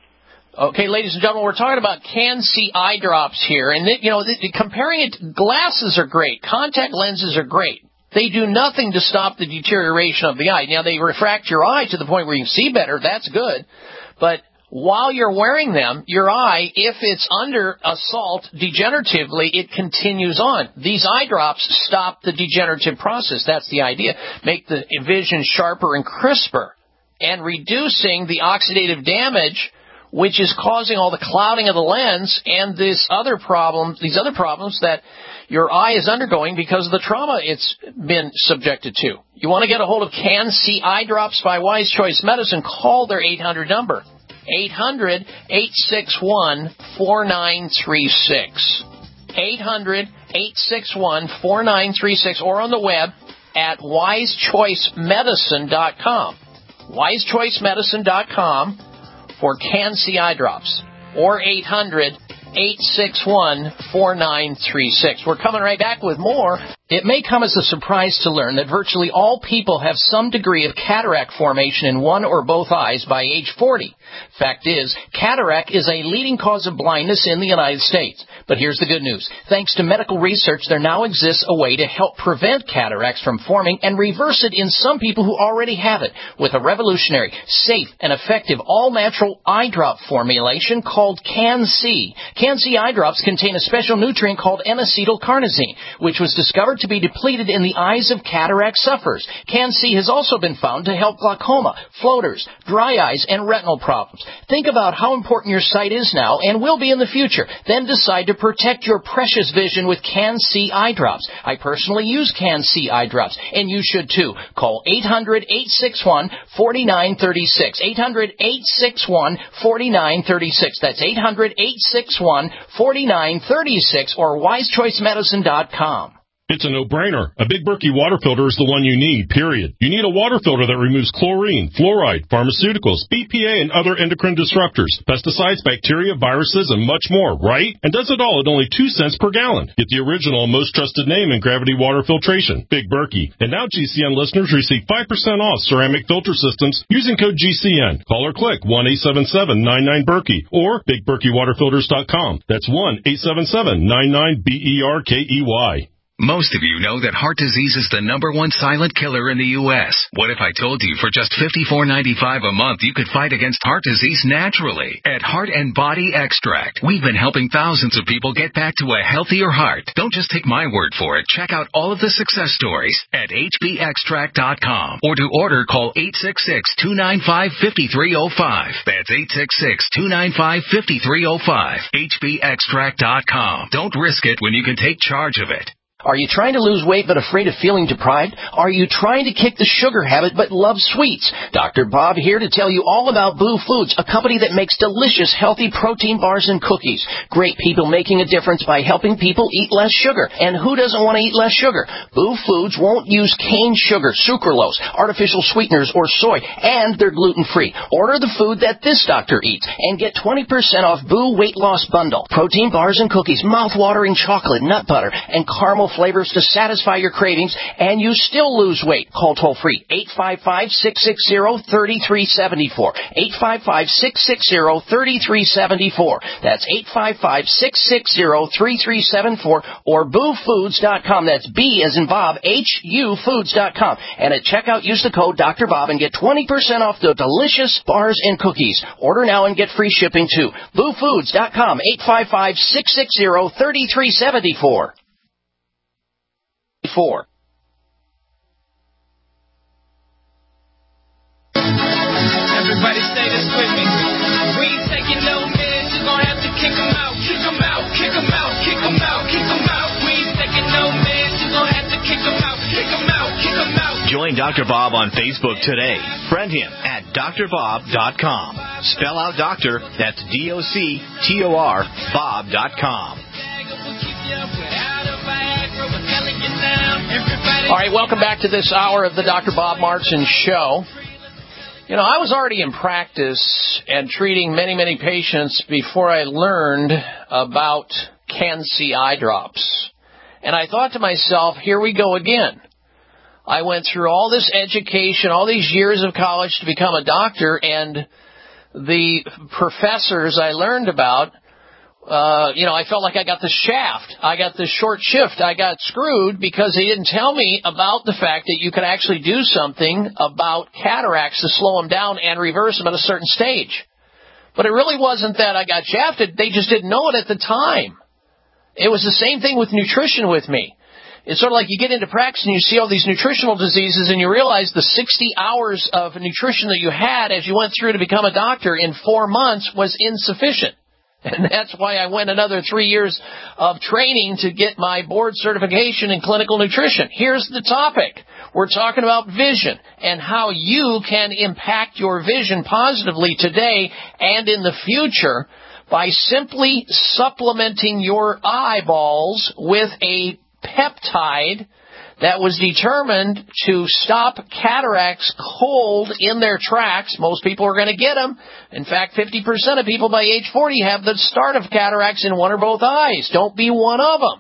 Okay, ladies and gentlemen, we're talking about Can-C eye drops here, and you know, comparing it, glasses are great, contact lenses are great. They do nothing to stop the deterioration of the eye. Now, they refract your eye to the point where you can see better. That's good, but while you're wearing them, your eye, if it's under assault degeneratively, it continues on. These eye drops stop the degenerative process. That's the idea. Make the vision sharper and crisper, and reducing the oxidative damage, which is causing all the clouding of the lens and this other problem, these other problems that your eye is undergoing because of the trauma it's been subjected to. You want to get a hold of Can-C Eye Drops by Wise Choice Medicine, call their eight hundred number, eight hundred, eight six one, four nine three six, eight hundred, eight six one, four nine three six, or on the web at wise choice medicine dot com, wise choice medicine dot com. for Can-C Eye Drops, or eight hundred, eight six one, four nine three six. We're coming right back with more. It may come as a surprise to learn that virtually all people have some degree of cataract formation in one or both eyes by age forty. Fact is, cataract is a leading cause of blindness in the United States. But here's the good news. Thanks to medical research, there now exists a way to help prevent cataracts from forming and reverse it in some people who already have it with a revolutionary, safe, and effective all-natural eye drop formulation called Can-C. Can-C eye drops contain a special nutrient called N-acetylcarnosine, which was discovered to be depleted in the eyes of cataract sufferers. Can-C has also been found to help glaucoma, floaters, dry eyes, and retinal problems. Think about how important your sight is now and will be in the future. Then decide to protect your precious vision with Can-C eye drops. I personally use Can-C eye drops, and you should too. Call eight hundred, eight six one, four nine three six, eight hundred, eight six one, four nine three six. That's eight hundred, eight six one, four nine three six, or wise choice medicine dot com. It's a no-brainer. A Big Berkey water filter is the one you need, period. You need a water filter that removes chlorine, fluoride, pharmaceuticals, B P A, and other endocrine disruptors, pesticides, bacteria, viruses, and much more, right? And does it all at only two cents per gallon. Get the original and most trusted name in gravity water filtration, Big Berkey. And now G C N listeners receive five percent off ceramic filter systems using code G C N. Call or click one eight seven seven, nine nine, Berkey or big berkey water filters dot com. That's one eight seven seven, nine nine, B E R K E Y. Most of you know that heart disease is the number one silent killer in the U S What if I told you for just fifty-four ninety-five a month you could fight against heart disease naturally? At Heart and Body Extract, we've been helping thousands of people get back to a healthier heart. Don't just take my word for it. Check out all of the success stories at H B extract dot com, or to order, call eight six six, two nine five, five three zero five. That's eight six six, two nine five, five three zero five. H B extract dot com. Don't risk it when you can take charge of it. Are you trying to lose weight but afraid of feeling deprived? Are you trying to kick the sugar habit but love sweets? Doctor Bob here to tell you all about Boo Foods, a company that makes delicious, healthy protein bars and cookies. Great people making a difference by helping people eat less sugar. And who doesn't want to eat less sugar? Boo Foods won't use cane sugar, sucralose, artificial sweeteners, or soy, and they're gluten-free. Order the food that this doctor eats and get twenty percent off Boo Weight Loss Bundle. Protein bars and cookies, mouth-watering chocolate, nut butter, and caramel flavors to satisfy your cravings, and you still lose weight. Call toll-free eight five five, six six zero, three three seven four, eight five five, six six zero, three three seven four. That's eight five five, six six zero, three three seven four, or boo foods dot com. That's B as in Bob, H U foods dot com. And at checkout, use the code Doctor Bob and get twenty percent off the delicious bars and cookies. Order now and get free shipping too. boo foods dot com, eight five five, six six zero, three three seven four. Four. Join Doctor Bob on Facebook today. Friend him at d r bob dot com. Spell out doctor, that's D O C T O R, bob dot com. All right, welcome back to this hour of the Doctor Bob Martin Show. You know, I was already in practice and treating many, many patients before I learned about Can-C eye drops. And I thought to myself, here we go again. I went through all this education, all these years of college to become a doctor, and the professors I learned about, uh, you know, I felt like I got the shaft. I got the short shift. I got screwed because they didn't tell me about the fact that you could actually do something about cataracts to slow them down and reverse them at a certain stage. But it really wasn't that I got shafted. They just didn't know it at the time. It was the same thing with nutrition with me. It's sort of like you get into practice and you see all these nutritional diseases and you realize the sixty hours of nutrition that you had as you went through to become a doctor in four months was insufficient. And that's why I went another three years of training to get my board certification in clinical nutrition. Here's the topic. We're talking about vision and how you can impact your vision positively today and in the future by simply supplementing your eyeballs with a peptide that was determined to stop cataracts cold in their tracks. Most people are going to get them. In fact, fifty percent of people by age forty have the start of cataracts in one or both eyes. Don't be one of them.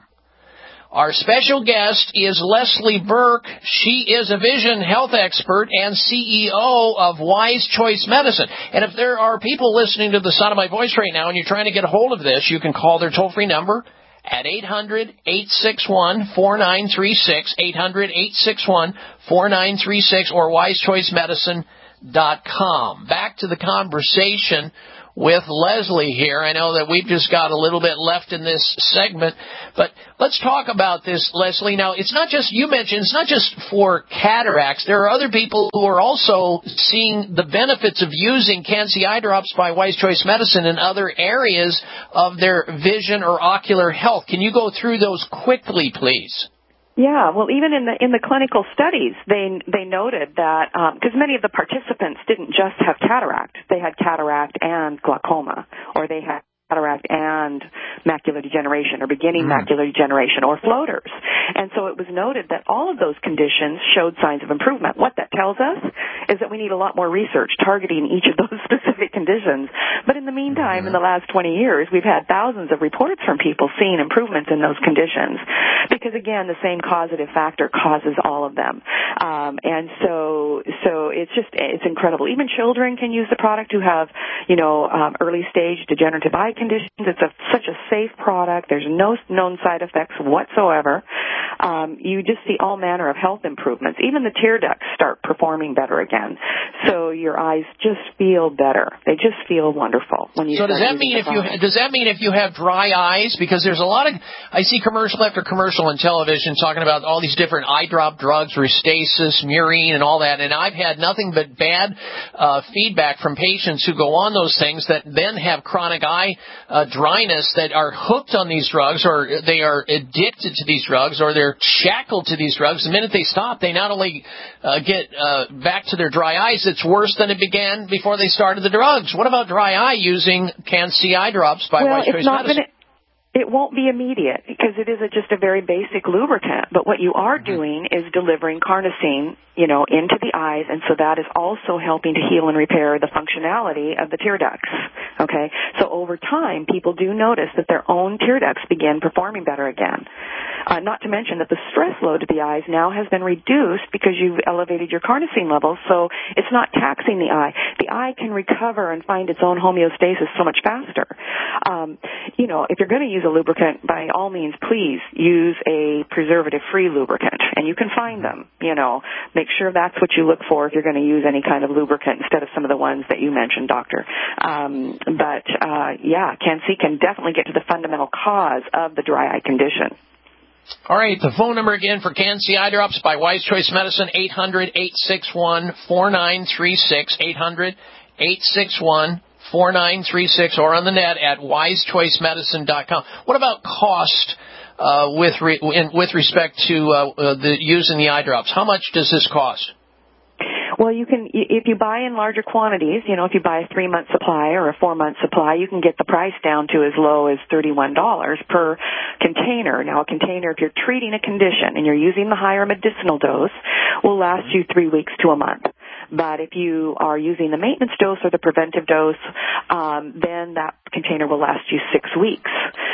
Our special guest is Leslie Burke. She is a vision health expert and C E O of Wise Choice Medicine. And if there are people listening to the sound of my voice right now and you're trying to get a hold of this, you can call their toll-free number at eight hundred, eight six one, four nine three six, eight hundred, eight six one, four nine three six, or wise choice medicine dot com. Back to the conversation with Leslie here. I know that we've just got a little bit left in this segment, but let's talk about this, Leslie. Now, it's not just, you mentioned, it's not just for cataracts. There are other people who are also seeing the benefits of using Can-C eye drops by Wise Choice Medicine in other areas of their vision or ocular health. Can you go through those quickly, please? Yeah, well, even in the in the clinical studies, they they noted that because um, many of the participants didn't just have cataract; they had cataract and glaucoma, or they had cataract and macular degeneration or beginning mm. macular degeneration or floaters. And so it was noted that all of those conditions showed signs of improvement. What that tells us is that we need a lot more research targeting each of those specific conditions. But in the meantime, mm-hmm. in the last twenty years, we've had thousands of reports from people seeing improvements in those conditions because, again, the same causative factor causes all of them. Um, and so so it's just, it's incredible. Even children can use the product who have, you know, um, early stage degenerative eye conditions. It's a, such a safe product. There's no known side effects whatsoever. Um, you just see all manner of health improvements. Even the tear ducts start performing better again. So your eyes just feel better. They just feel wonderful when you. So does that mean if you does that mean if you have dry eyes? Because there's a lot of I see commercial after commercial on television talking about all these different eye drop drugs, Restasis, Murine, and all that. And I've had nothing but bad uh, feedback from patients who go on those things that then have chronic eye uh, dryness that are hooked on these drugs, or they are addicted to these drugs, or they're shackled to these drugs. The minute they stop, they not only uh, get uh, back to their dry eyes, it's worse than it began before they started the drugs. What about dry eye using Can-C eye drops by well, Wise Choice Medicine? Gonna- It won't be immediate because it is a, just a very basic lubricant. But what you are doing is delivering carnosine, you know, into the eyes, and so that is also helping to heal and repair the functionality of the tear ducts. Okay? So over time, people do notice that their own tear ducts begin performing better again. Uh, not to mention that the stress load to the eyes now has been reduced because you've elevated your carnosine levels, so it's not taxing the eye. The eye can recover and find its own homeostasis so much faster. Um, you know, if you're going to use a lubricant, by all means, please use a preservative-free lubricant, and you can find them. You know, make sure that's what you look for if you're going to use any kind of lubricant instead of some of the ones that you mentioned, Doctor. Um, but, uh, yeah, Can-C can definitely get to the fundamental cause of the dry eye condition. All right, the phone number again for Can-C eye drops by Wise Choice Medicine, eight hundred, eight six one, four nine three six, eight hundred, eight six one, four nine three six, or on the net at wise choice medicine dot com. What about cost, uh, with re- in, with respect to uh, uh, the using the eye drops. How much does this cost? Well, you can, if you buy in larger quantities, you know, if you buy a three-month supply or a four-month supply, you can get the price down to as low as thirty-one dollars per container. Now, a container, if you're treating a condition and you're using the higher medicinal dose, will last you three weeks to a month. But if you are using the maintenance dose or the preventive dose, um, then that container will last you six weeks.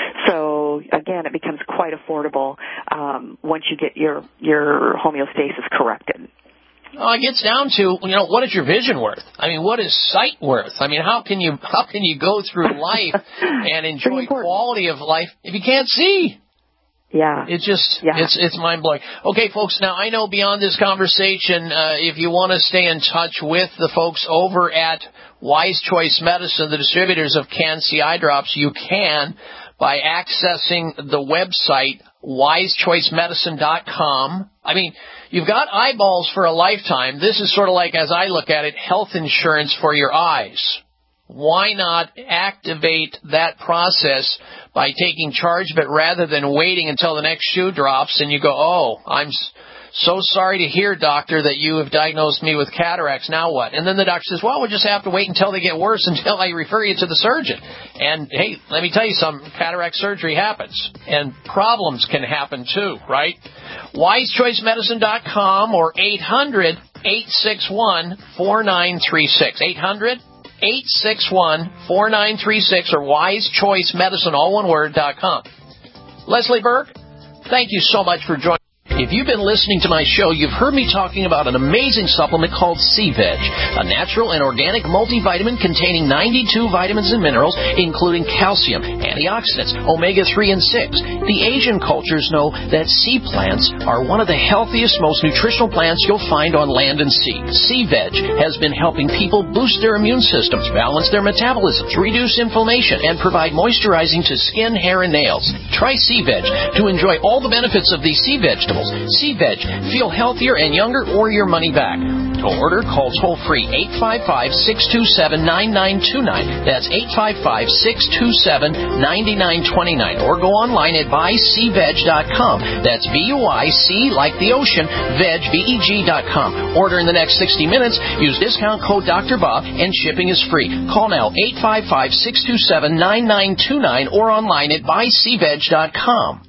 So, again, it becomes quite affordable um, once you get your, your homeostasis corrected. Well, it gets down to, you know, what is your vision worth? I mean, what is sight worth? I mean, how can you how can you go through life and enjoy quality of life if you can't see? Yeah. It just, yeah. it's it's mind-blowing. Okay, folks, now I know beyond this conversation, uh, if you want to stay in touch with the folks over at Wise Choice Medicine, the distributors of Can-C eye drops, you can by accessing the website wise choice medicine dot com. I mean, you've got eyeballs for a lifetime. This is sort of like, as I look at it, health insurance for your eyes. Why not activate that process by taking charge of it rather than waiting until the next shoe drops and you go, oh, I'm so sorry to hear, doctor, that you have diagnosed me with cataracts. Now what? And then the doctor says, well, we'll just have to wait until they get worse until I refer you to the surgeon. And, hey, let me tell you something, cataract surgery happens. And problems can happen, too, right? wise choice medicine dot com or eight hundred, eight six one, four nine three six. eight hundred, eight six one, four nine three six or wise choice medicine, all one word, dot com. Leslie Burke, thank you so much for joining. If you've been listening to my show, you've heard me talking about an amazing supplement called C-Veg, a natural and organic multivitamin containing ninety-two vitamins and minerals, including calcium, antioxidants, omega three and six. The Asian cultures know that sea plants are one of the healthiest, most nutritional plants you'll find on land and sea. C-Veg has been helping people boost their immune systems, balance their metabolisms, reduce inflammation, and provide moisturizing to skin, hair, and nails. Try C-Veg to enjoy all the benefits of these sea vegetables. C-Veg. Feel healthier and younger or your money back. To order, call toll-free eight five five, six two seven, nine nine two nine. That's eight five five, six two seven, nine nine two nine. Or go online at buy c veg dot com. That's B U I C like the ocean, veg, V E G dot com. Order in the next sixty minutes. Use discount code Doctor Bob and shipping is free. Call now eight five five, six two seven, nine nine two nine or online at buy c veg dot com.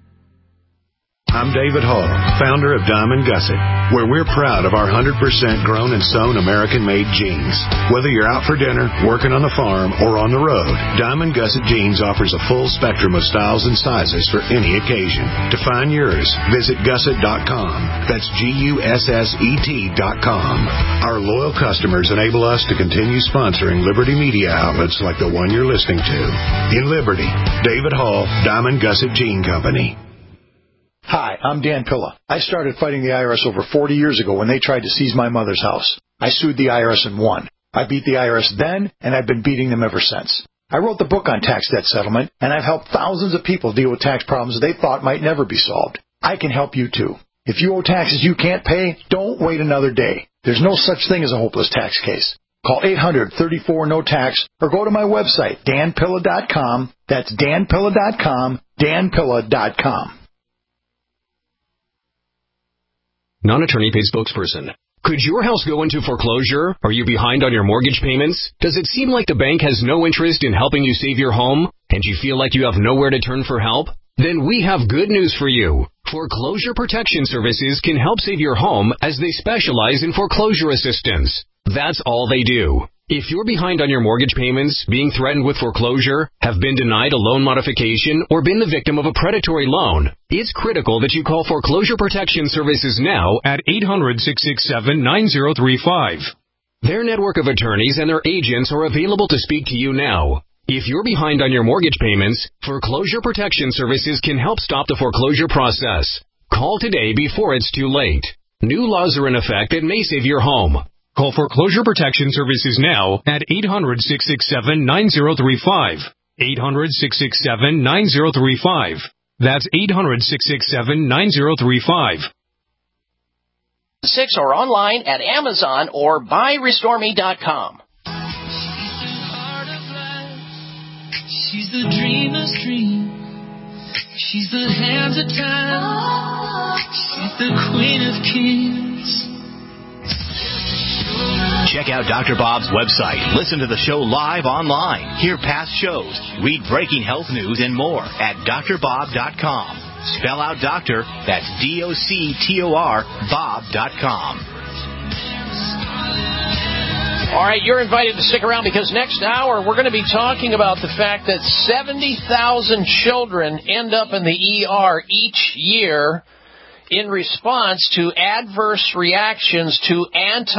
I'm David Hall, founder of Diamond Gusset, where we're proud of our one hundred percent grown and sewn American-made jeans. Whether you're out for dinner, working on the farm, or on the road, Diamond Gusset Jeans offers a full spectrum of styles and sizes for any occasion. To find yours, visit gusset dot com. That's G U S S E T dot com. Our loyal customers enable us to continue sponsoring Liberty media outlets like the one you're listening to. In Liberty, David Hall, Diamond Gusset Jean Company. Hi, I'm Dan Pilla. I started fighting the I R S over forty years ago when they tried to seize my mother's house. I sued the I R S and won. I beat the I R S then, and I've been beating them ever since. I wrote the book on tax debt settlement, and I've helped thousands of people deal with tax problems they thought might never be solved. I can help you, too. If you owe taxes you can't pay, don't wait another day. There's no such thing as a hopeless tax case. Call eight hundred, thirty-four, no tax or go to my website, dan pilla dot com. That's dan pilla dot com, dan pilla dot com. Non-attorney paid spokesperson. Could your house go into foreclosure? Are you behind on your mortgage payments? Does it seem like the bank has no interest in helping you save your home? And you feel like you have nowhere to turn for help? Then we have good news for you. Foreclosure Protection Services can help save your home as they specialize in foreclosure assistance. That's all they do. If you're behind on your mortgage payments, being threatened with foreclosure, have been denied a loan modification, or been the victim of a predatory loan, it's critical that you call Foreclosure Protection Services now at eight hundred, six six seven, nine zero three five. Their network of attorneys and their agents are available to speak to you now. If you're behind on your mortgage payments, Foreclosure Protection Services can help stop the foreclosure process. Call today before it's too late. New laws are in effect that may save your home. Call Foreclosure Protection Services now at eight hundred, six six seven, nine zero three five. eight hundred, six six seven, nine zero three five. That's eight hundred, six six seven, nine zero three five. Six or online at Amazon or buy restore me dot com. She's the dreamer's dream. She's the hands of time. She's the queen of kings. Check out Doctor Bob's website. Listen to the show live online. Hear past shows. Read breaking health news and more at D R bob dot com. Spell out doctor. That's D O C T O R Bob dot com. All right, you're invited to stick around because next hour we're going to be talking about the fact that seventy thousand children end up in the E R each year in response to adverse reactions to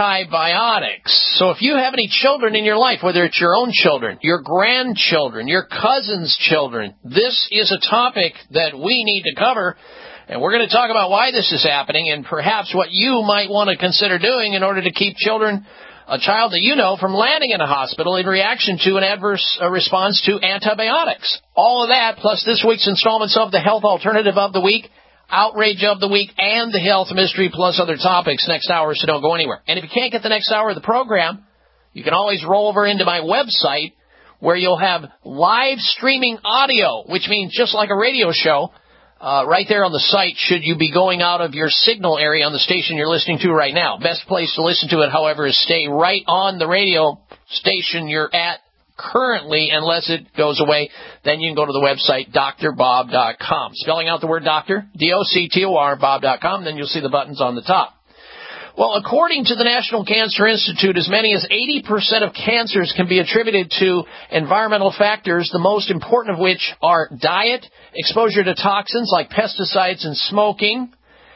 antibiotics. So if you have any children in your life, whether it's your own children, your grandchildren, your cousin's children, this is a topic that we need to cover. And we're going to talk about why this is happening and perhaps what you might want to consider doing in order to keep children, a child that you know, from landing in a hospital in reaction to an adverse uh, response to antibiotics. All of that, plus this week's installments of the Health Alternative of the Week, Outrage of the Week, and the Health Mystery, plus other topics next hour, so don't go anywhere. And if you can't get the next hour of the program, you can always roll over into my website where you'll have live streaming audio, which means just like a radio show, uh, right there on the site should you be going out of your signal area on the station you're listening to right now. Best place to listen to it, however, is stay right on the radio station you're at currently, unless it goes away. Then you can go to the website, D R bob dot com. Spelling out the word doctor, D O C T O R, Bob dot com, then you'll see the buttons on the top. Well, according to the National Cancer Institute, as many as eighty percent of cancers can be attributed to environmental factors, the most important of which are diet, exposure to toxins like pesticides and smoking.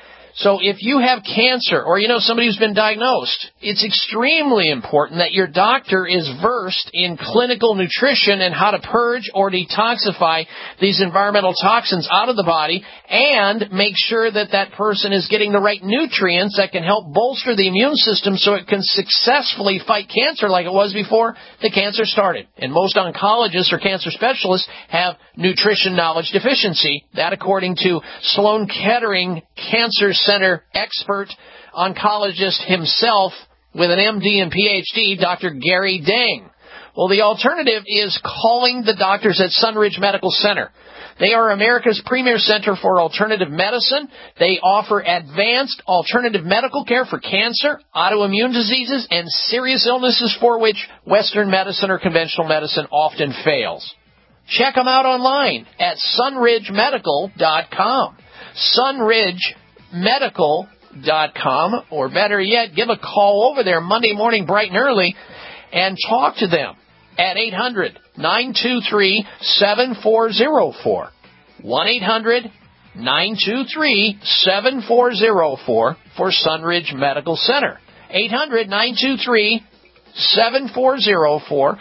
So if you have cancer or you know somebody who's been diagnosed, it's extremely important that your doctor is versed in clinical nutrition and how to purge or detoxify these environmental toxins out of the body and make sure that that person is getting the right nutrients that can help bolster the immune system so it can successfully fight cancer like it was before the cancer started. And most oncologists or cancer specialists have nutrition knowledge deficiency. That according to Sloan Kettering Cancer Center expert oncologist himself with an M D and P H D, Doctor Gary Dang. Well, the alternative is calling the doctors at Sunridge Medical Center. They are America's premier center for alternative medicine. They offer advanced alternative medical care for cancer, autoimmune diseases, and serious illnesses for which Western medicine or conventional medicine often fails. Check them out online at sunridge medical dot com. Sunridge medical dot com, or better yet, give a call over there Monday morning bright and early and talk to them at eight hundred, nine two three, seven four zero four. one eight hundred, nine two three, seven four zero four for Sunridge Medical Center. eight hundred, nine two three, seven four zero four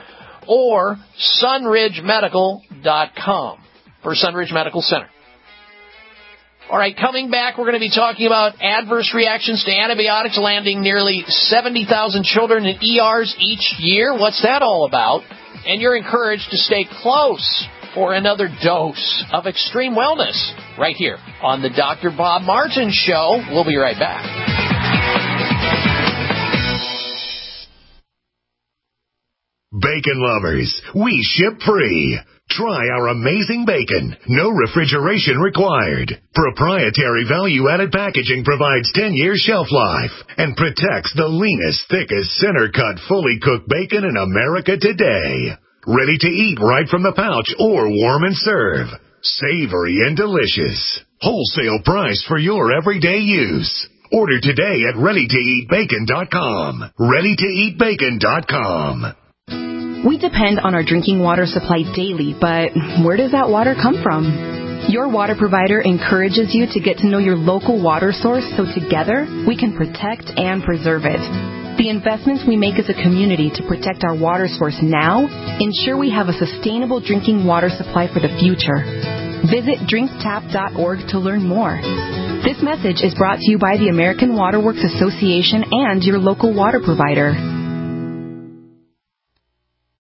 or sunridge medical dot com for Sunridge Medical Center. All right, coming back, we're going to be talking about adverse reactions to antibiotics landing nearly seventy thousand children in E Rs each year. What's that all about? And you're encouraged to stay close for another dose of extreme wellness right here on the Doctor Bob Martin Show. We'll be right back. Bacon lovers, we ship free. Try our amazing bacon. No refrigeration required. Proprietary value-added packaging provides ten years shelf life and protects the leanest, thickest, center-cut, fully cooked bacon in America today. Ready to eat right from the pouch or warm and serve. Savory and delicious. Wholesale price for your everyday use. Order today at ready to eat bacon dot com. ready to eat bacon dot com. We depend on our drinking water supply daily, but where does that water come from? Your water provider encourages you to get to know your local water source so together we can protect and preserve it. The investments we make as a community to protect our water source now ensure we have a sustainable drinking water supply for the future. Visit drink tap dot org to learn more. This message is brought to you by the American Water Works Association and your local water provider.